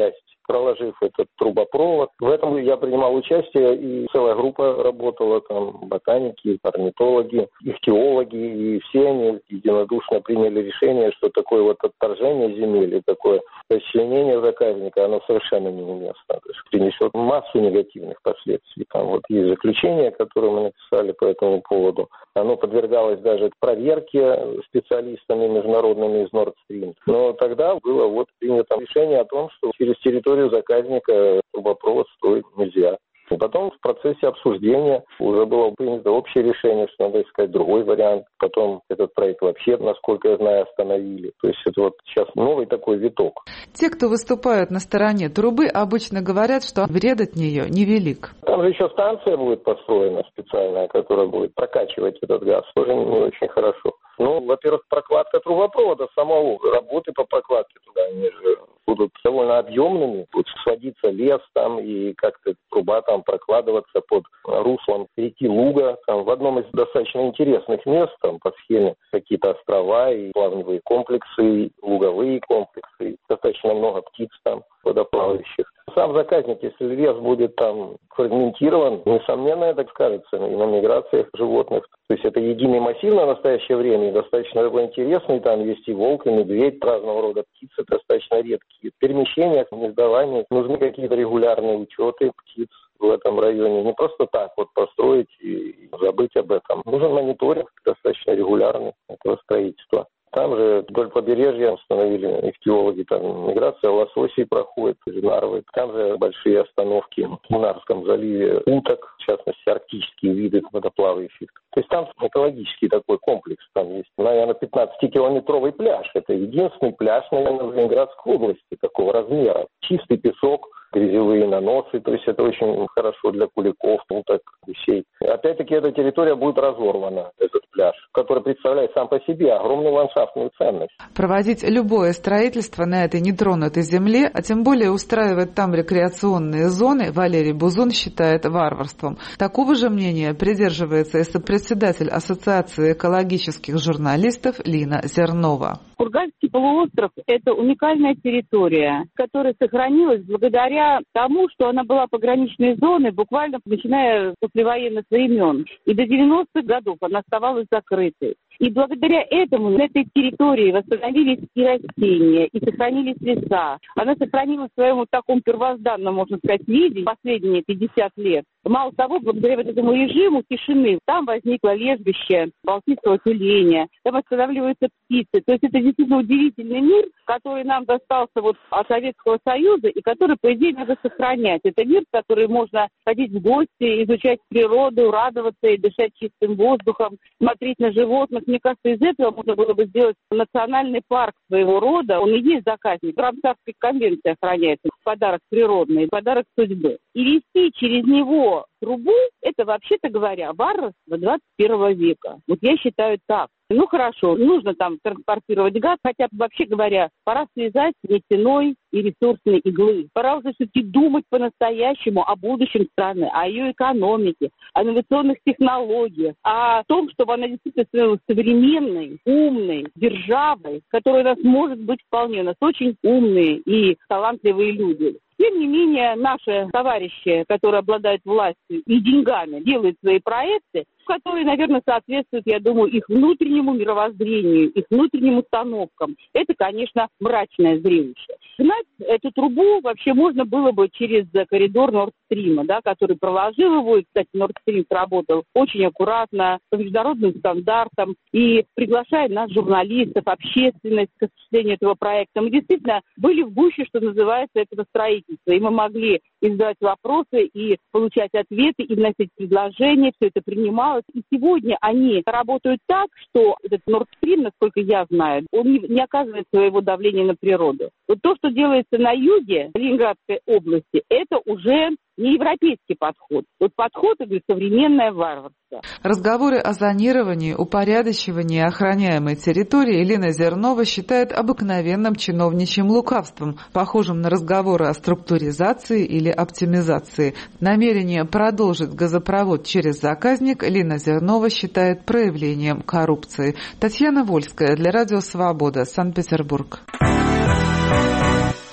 проложив этот трубопровод. В этом я принимал участие, и целая группа работала, там ботаники, орнитологи, ихтиологи, и все они единодушно приняли решение, что такое вот отторжение земель и такое расчленение заказника, оно совершенно неуместно. То есть принесет массу негативных последствий. Там вот есть заключение, которое мы написали по этому поводу. Оно подвергалось даже проверке специалистами международными из Nord Stream. Но тогда было вот принято решение о том, что через территорию заказника трубопровод строить нельзя. И потом в процессе обсуждения уже было принято общее решение, что надо искать другой вариант. Потом этот проект вообще, насколько я знаю, остановили. То есть это вот сейчас новый такой виток. Те, кто выступают на стороне трубы, обычно говорят, что вред от нее невелик. Там же еще станция будет построена специальная, которая будет прокачивать этот газ. Тоже не очень хорошо. Ну, во-первых, прокладка трубопровода самого, работы по прокладке туда, они же будут довольно объемными, будет сводиться лес там и как-то труба там прокладываться под руслом реки Луга. Там в одном из достаточно интересных мест, там по схеме какие-то острова и плавневые комплексы, и луговые комплексы, и достаточно много птиц там водоплавающих. Сам заказник, если лес будет там фрагментирован, несомненно, это скажется и на миграциях животных. То есть это единый массив на настоящее время, и достаточно такой интересный, там есть и волк, и медведь, разного рода птицы достаточно редкие. В перемещениях, в гнездовании нужны какие-то регулярные учеты птиц в этом районе. Не просто так вот построить и забыть об этом. Нужен мониторинг достаточно регулярный этого строительства. Там же вдоль побережья установили ихтиологи, там миграция лососей проходит, нарвы. Там же большие остановки в Нарвском заливе уток, в частности, арктические виды водоплавающих. То есть там экологический такой комплекс. Там есть, наверное, пятнадцатикилометровый пляж. Это единственный пляж, наверное, в Ленинградской области такого размера. Чистый песок, грязевые наносы, то есть это очень хорошо для куликов, уток, гусей. Опять-таки эта территория будет разорвана, этот пляж, который представляет сам по себе огромную ландшафтную ценность. Проводить любое строительство на этой нетронутой земле, а тем более устраивать там рекреационные зоны, Валерий Бузун считает варварством. Такого же мнения придерживается и сопредседатель Ассоциации экологических журналистов Лина Зернова. Кургальский полуостров – это уникальная территория, которая сохранилась благодаря тому, что она была пограничной зоной, буквально начиная с послевоенных времен. И до девяностых годов она оставалась закрытой. И благодаря этому на этой территории восстановились и растения, и сохранились леса. Она сохранилась в своем вот таком первозданном, можно сказать, виде последние пятьдесят лет. Мало того, благодаря вот этому режиму тишины, там возникло лежбище балтийского тюленя, там останавливаются птицы. То есть это действительно удивительный мир, который нам достался вот от Советского Союза и который, по идее, надо сохранять. Это мир, в который можно ходить в гости, изучать природу, радоваться и дышать чистым воздухом, смотреть на животных. Мне кажется, из этого можно было бы сделать национальный парк своего рода. Он и есть заказник. Рамсарская конвенция охраняется. Подарок природный, подарок судьбы. И вести через него трубу, это, вообще-то говоря, варварство двадцать первого века. Вот я считаю так. Ну хорошо, нужно там транспортировать газ, хотя, вообще говоря, пора слезать с нефтяной и ресурсной иглы. Пора уже все-таки думать по-настоящему о будущем страны, о ее экономике, о инновационных технологиях, о том, чтобы она действительно становилась современной, умной державой, которая у нас может быть вполне. У нас очень умные и талантливые люди. Тем не менее, наши товарищи, которые обладают властью и деньгами, делают свои проекты, которые, наверное, соответствуют, я думаю, их внутреннему мировоззрению, их внутренним установкам. Это, конечно, мрачное зрелище. Гнать эту трубу вообще можно было бы через коридор Nord Stream, да, который проложил его. И, кстати, Nord Stream сработал очень аккуратно, по международным стандартам. И приглашает нас, журналистов, общественность к осуществлению этого проекта. Мы действительно были в гуще, что называется, этого строительства. И мы могли и задавать вопросы, и получать ответы, и вносить предложения. Все это принималось. И сегодня они работают так, что этот Nord Stream, насколько я знаю, он не, не оказывает своего давления на природу. Вот то, что делается на юге Ленинградской области, это уже не европейский подход. Вот подход — это современное варварство. Разговоры о зонировании, упорядочивании охраняемой территории Лина Зернова считает обыкновенным чиновничьим лукавством, похожим на разговоры о структуризации или оптимизации. Намерение продолжить газопровод через заказник Лина Зернова считает проявлением коррупции. Татьяна Вольская для Радио Свобода, Санкт-Петербург.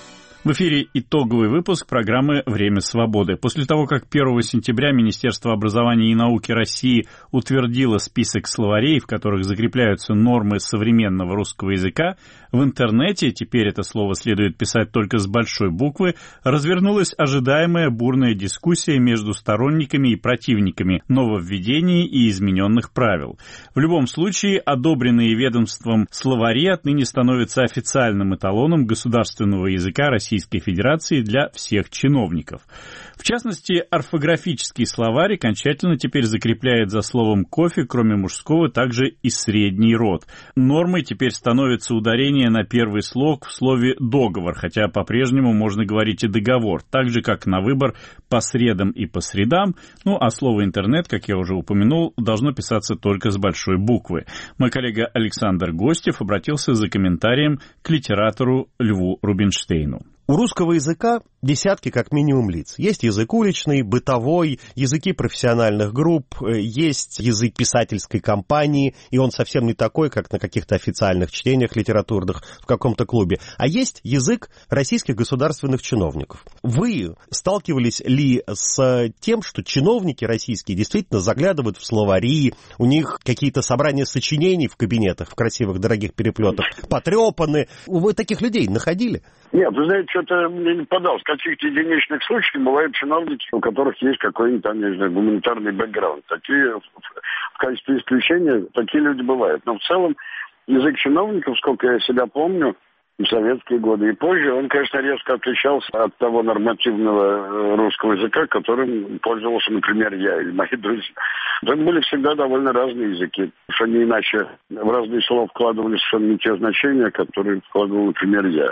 В эфире итоговый выпуск программы «Время свободы». После того, как первого сентября Министерство образования и науки России утвердило список словарей, в которых закрепляются нормы современного русского языка, в интернете, теперь это слово следует писать только с большой буквы, развернулась ожидаемая бурная дискуссия между сторонниками и противниками нововведений и измененных правил. В любом случае, одобренные ведомством словари отныне становятся официальным эталоном государственного языка России Российской Федерации для всех чиновников. В частности, орфографический словарь окончательно теперь закрепляет за словом «кофе», кроме мужского, также и средний род. Нормой теперь становится ударение на первый слог в слове «договор», хотя по-прежнему можно говорить и «договор», так же, как на выбор по средам и по средам, ну а слово «интернет», как я уже упомянул, должно писаться только с большой буквы. Мой коллега Александр Гостев обратился за комментарием к литератору Льву Рубинштейну. У русского языка десятки как минимум лиц. Есть язык уличный, бытовой, языки профессиональных групп, есть язык писательской компании, и он совсем не такой, как на каких-то официальных чтениях литературных в каком-то клубе. А есть язык российских государственных чиновников. Вы сталкивались ли с тем, что чиновники российские действительно заглядывают в словари, у них какие-то собрания сочинений в кабинетах, в красивых дорогих переплетах, потрепаны? Вы таких людей находили? Нет, вы знаете, что-то мне не подалось. В каких-то единичных случаях бывают чиновники, у которых есть какой-нибудь там, не знаю, гуманитарный бэкграунд. Такие, в качестве исключения, такие люди бывают. Но в целом язык чиновников, сколько я себя помню, в советские годы и позже, он, конечно, резко отличался от того нормативного русского языка, которым пользовался, например, я или мои друзья. Это были всегда довольно разные языки, что не иначе в разные слова вкладывали совершенно не те значения, которые вкладывал, например, я.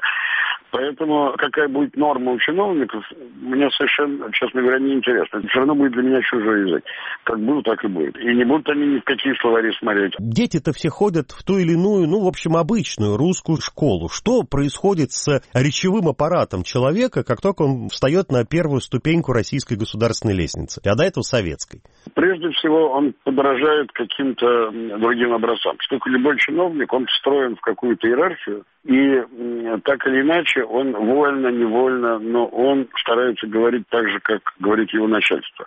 Поэтому какая будет норма у чиновников, мне совершенно, честно говоря, не интересно. Все равно будет для меня чужой язык. Как был, так и будет. И не будут они ни в какие словари смотреть. Дети-то все ходят в ту или иную, ну, в общем, обычную русскую школу. Что происходит с речевым аппаратом человека, как только он встает на первую ступеньку российской государственной лестницы, а до этого советской? Прежде всего, он подражает каким-то другим образцам. Поскольку любой чиновник, он встроен в какую-то иерархию, и так или иначе, он вольно-невольно, но он старается говорить так же, как говорит его начальство.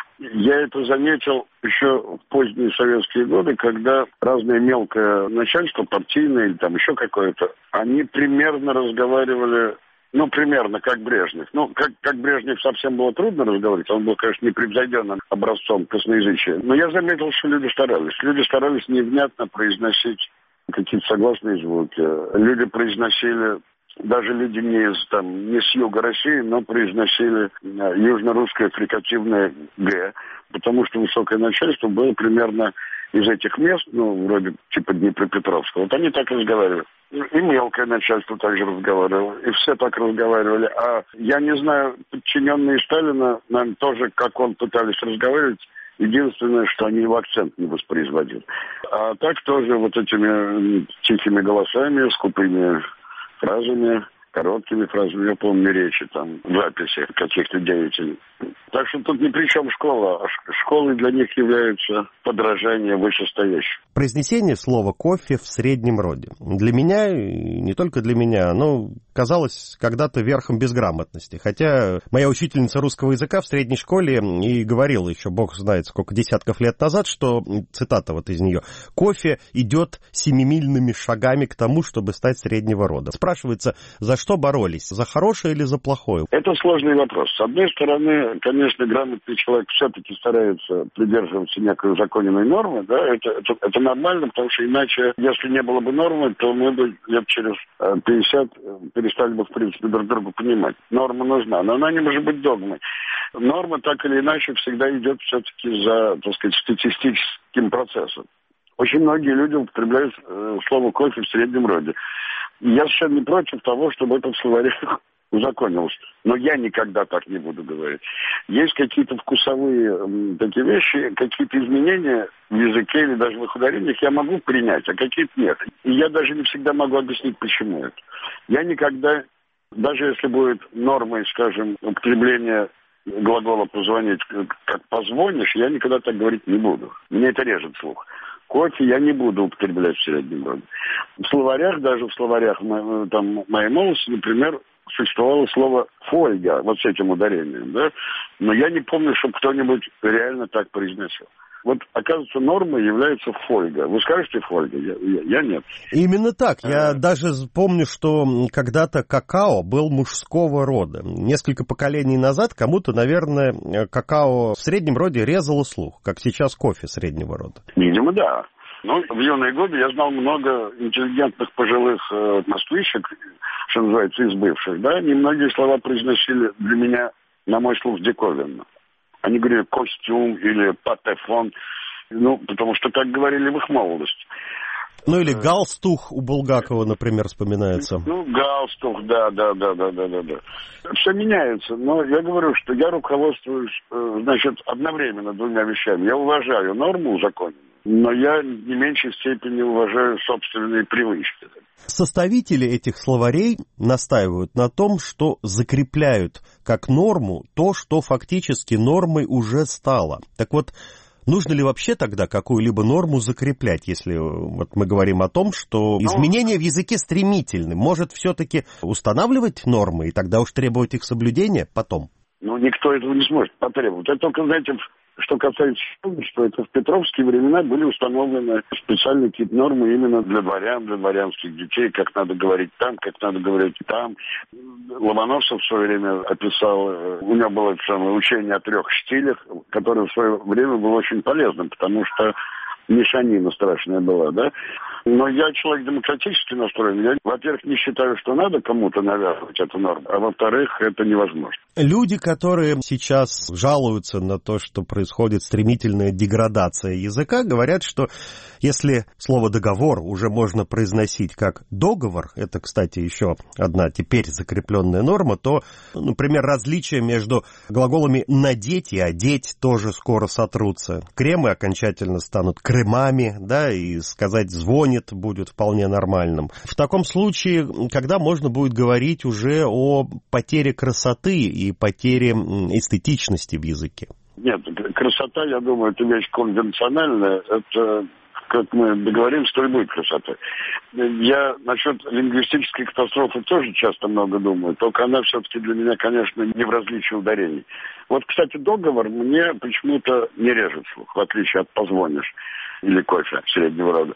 Я это заметил еще в поздние советские годы, когда разное мелкое начальство, партийное или там еще какое-то, они примерно разговаривали, ну, примерно как Брежнев. Ну, как, как Брежнев совсем было трудно разговаривать, он был, конечно, непревзойденным образцом косноязычия. Но я заметил, что люди старались. Люди старались невнятно произносить какие-то согласные звуки. Люди произносили, даже люди не, из, там, не с юга России, но произносили южно-русское фрикативное «г», потому что высокое начальство было примерно из этих мест, ну, вроде типа Днепропетровского. Вот они так разговаривали. И мелкое начальство также разговаривало, и все так разговаривали. А я не знаю, подчиненные Сталина, наверное, тоже, как он, пытались разговаривать. Единственное, что они его акцент не воспроизводили. А так тоже вот этими тихими голосами, скупыми фразами, короткими фразами, я помню речи, там, записи каких-то деятелей. Так что тут ни при чем школа, а школой для них является подражание вышестоящим. Произнесение слова «кофе» в среднем роде. Для меня, и не только для меня, оно казалось когда-то верхом безграмотности. Хотя моя учительница русского языка в средней школе и говорила еще, бог знает сколько десятков лет назад, что, цитата вот из нее, «кофе идет семимильными шагами к тому, чтобы стать среднего рода». Спрашивается, за что боролись? За хорошее или за плохое? Это сложный вопрос. С одной стороны, конечно, грамотный человек все-таки старается придерживаться некой узаконенной нормы, да, это, это, это нормально, потому что иначе, если не было бы нормы, то мы бы лет через пятьдесят перестали бы, в принципе, друг друга понимать. Норма нужна, но она не может быть догмой. Норма, так или иначе, всегда идет все-таки за, так сказать, статистическим процессом. Очень многие люди употребляют э, слово «кофе» в среднем роде. Я совершенно не против того, чтобы это в словаре узаконилось. Но я никогда так не буду говорить. Есть какие-то вкусовые м, такие вещи, какие-то изменения в языке или даже в их ударениях я могу принять, а какие-то нет. И я даже не всегда могу объяснить, почему это. Я никогда, даже если будет нормой, скажем, употребление глагола «позвонить», как «позвонишь», я никогда так говорить не буду. Мне это режет слух. Кофе я не буду употреблять в среднем роде. В словарях, даже в словарях там, моей молодости, например, существовало слово «фольга», вот с этим ударением, да? Но я не помню, чтобы кто-нибудь реально так произносил. Вот, оказывается, нормой является фольга. Вы скажете фольга? Я, я, я нет. Именно так. Я а... даже помню, что когда-то какао был мужского рода. Несколько поколений назад кому-то, наверное, какао в среднем роде резало слух, как сейчас кофе среднего рода. Видимо, да. Ну, в юные годы я знал много интеллигентных пожилых э, москвичек, что называется, из бывших, да, немногие слова произносили для меня, на мой слух, диковинно. Они говорили «костюм» или «патефон», ну, потому что так говорили в их молодости. Ну, или галстух у Булгакова, например, вспоминается. Ну, галстух, да, да, да, да, да, да, да. Все меняется, но я говорю, что я руководствуюсь, значит, одновременно двумя вещами. Я уважаю норму узаконенную, но я не в меньшей степени уважаю собственные привычки. Составители этих словарей настаивают на том, что закрепляют как норму то, что фактически нормой уже стало. Так вот, нужно ли вообще тогда какую-либо норму закреплять, если вот мы говорим о том, что изменения в языке стремительны? Может, все-таки устанавливать нормы и тогда уж требовать их соблюдения потом? Ну, никто этого не сможет потребовать. Это только, знаете, что касается что это в петровские времена были установлены специальные какие-то нормы именно для дворян, для дворянских детей, как надо говорить там, как надо говорить там. Ломоносов в свое время описал, у него было это самое учение о трех штилях, которое в свое время было очень полезным, потому что мешанина страшная была, да. Но я человек демократически настроен. Я, во-первых, не считаю, что надо кому-то навязывать эту норму, а во-вторых, это невозможно. Люди, которые сейчас жалуются на то, что происходит стремительная деградация языка, говорят, что если слово «договор» уже можно произносить как «договор», это, кстати, еще одна теперь закрепленная норма, то, например, различия между глаголами «надеть» и «одеть» тоже скоро сотрутся. Кремы окончательно станут кремами, да, и сказать «звонит» будет вполне нормальным. В таком случае, когда можно будет говорить уже о потере красоты и потере эстетичности в языке? Нет, красота, я думаю, это вещь конвенциональная. Это, как мы договоримся, то и будет красота. Я насчет лингвистической катастрофы тоже часто много думаю, только она все-таки для меня, конечно, не в различии ударений. Вот, кстати, договор мне почему-то не режет слух, в отличие от «позвонишь» или «кофе» среднего рода.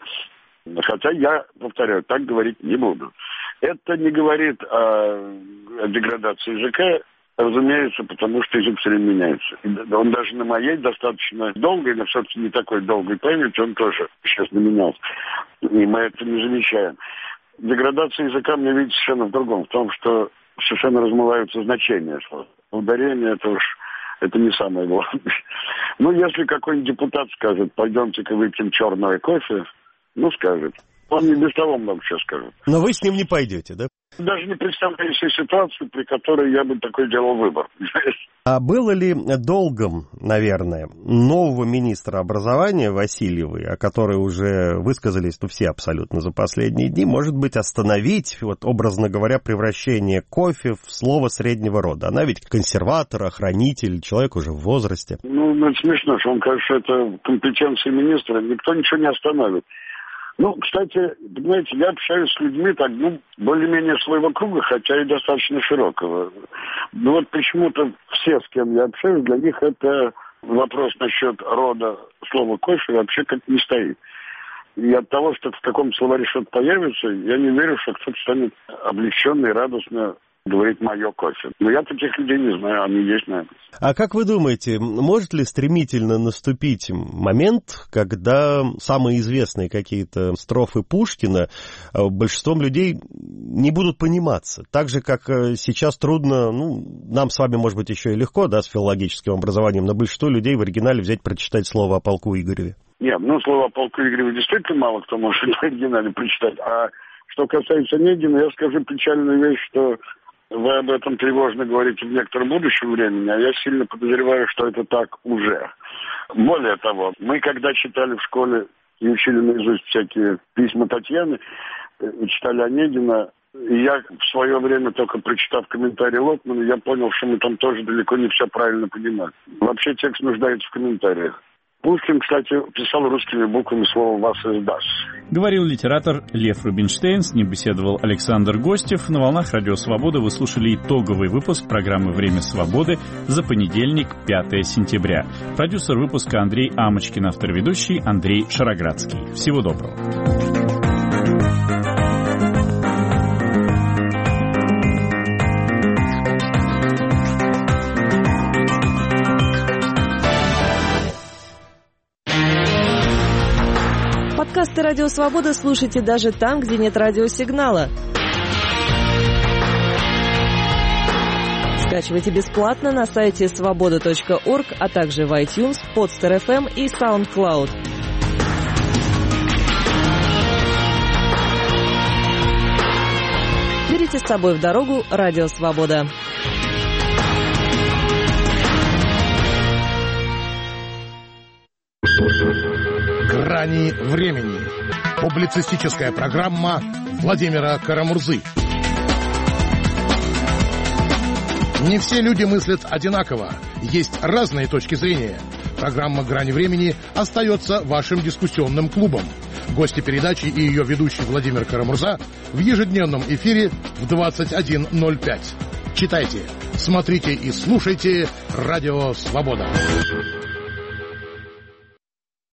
Хотя я, повторяю, так говорить не буду. Это не говорит о, о деградации языка, разумеется, потому что язык все время меняется. Он даже на моей достаточно долгой, но все-таки не такой долгой памяти, он тоже сейчас менялся. И мы это не замечаем. Деградация языка мне видится совершенно в другом, в том, что совершенно размываются значения слова. Ударение это уж это не самое главное. Ну, если какой-нибудь депутат скажет, пойдемте-ка выпьем черного кофе, ну, скажет. Он не без того много чего скажет. Но вы с ним не пойдете, да? Даже не представляю себе ситуацию, при которой я бы такой делал выбор. А было ли долгом, наверное, нового министра образования Васильевой, о которой уже высказались ну, все абсолютно за последние дни, может быть, остановить, вот образно говоря, превращение кофе в слово среднего рода? Она ведь консерватор, охранитель, человек уже в возрасте. Ну, это смешно, что он, кажется, это компетенция министра. Никто ничего не остановит. Ну, кстати, понимаете, я общаюсь с людьми так, ну, более-менее своего круга, хотя и достаточно широкого. Ну вот почему-то все, с кем я общаюсь, для них это вопрос насчет рода слова «кофе» вообще как-то не стоит. И от того, что в каком словаре что-то появится, я не верю, что кто-то станет облегченно и радостно говорить «моё кофе». Но я таких людей не знаю, они есть, наверное. А как вы думаете, может ли стремительно наступить момент, когда самые известные какие-то строфы Пушкина большинством людей не будут пониматься? Так же, как сейчас трудно, ну, нам с вами, может быть, еще и легко, да, с филологическим образованием, но большинство людей в оригинале взять, прочитать слово о полку Игореве. Нет, ну, слово о полку Игореве действительно мало кто может в оригинале прочитать. А что касается Онегина, я скажу печальную вещь, что вы об этом тревожно говорите в некотором будущем времени, а я сильно подозреваю, что это так уже. Более того, мы когда читали в школе и учили наизусть всякие письма Татьяны, читали Онегина, и я в свое время, только прочитав комментарий Лотмана, я понял, что мы там тоже далеко не все правильно понимаем. Вообще текст нуждается в комментариях. Пушкин, кстати, писал русскими буквами слово «вас» из «das». Говорил литератор Лев Рубинштейн, с ним беседовал Александр Гостев. На волнах Радио Свобода вы слушали итоговый выпуск программы «Время свободы» за понедельник, пятое сентября. Продюсер выпуска Андрей Амочкин, автор ведущий Андрей Шароградский. Всего доброго. Подкасты «Радио Свобода» слушайте даже там, где нет радиосигнала. Скачивайте бесплатно на сайте свобода точка орг, а также в iTunes, Podster эф эм и SoundCloud. Берите с собой в дорогу «Радио Свобода». «Грани времени». Публицистическая программа Владимира Карамурзы. Не все люди мыслят одинаково. Есть разные точки зрения. Программа «Грани времени» остается вашим дискуссионным клубом. Гости передачи и ее ведущий Владимир Карамурза в ежедневном эфире в двадцать один ноль пять. Читайте, смотрите и слушайте «Радио Свобода».